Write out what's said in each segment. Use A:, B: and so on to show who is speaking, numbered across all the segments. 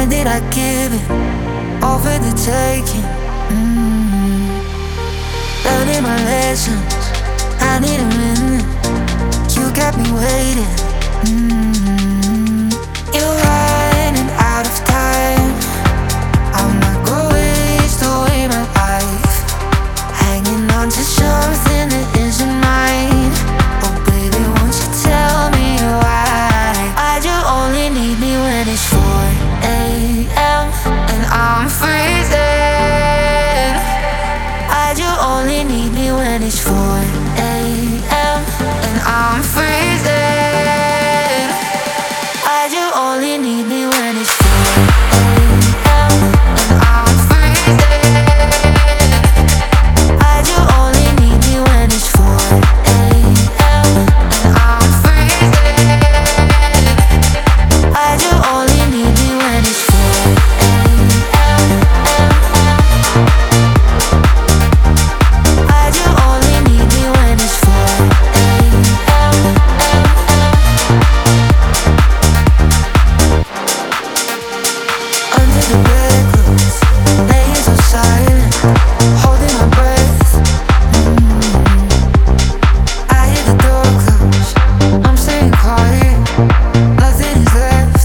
A: did I give it over the taking? Learning my lessons, I need a minute. You kept me waiting. You're running out of time. I'm not gonna waste away my life hanging on to something that isn't mine. Oh baby, won't you tell me why? Why'd you only need me when it's 4 a.m. and I'm freezing? Why'd you only need me when it's 4 a.m. and I'm freezing? Why'd you only need me when it's 4 a.m. and I'm freezing? Why'd you only need me when it's 4 a.m. and I'm freezing? Why'd you only need me when it's 4 a.m. Why'd you only need me when it's 4 a.m. Under the bedclothes, laying so silent, holding my breath. I hear the door close, I'm staying quiet, nothing is left.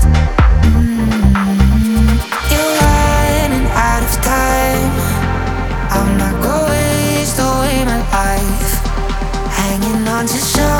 A: You're running out of time. I'm not gonna waste away my life hanging on to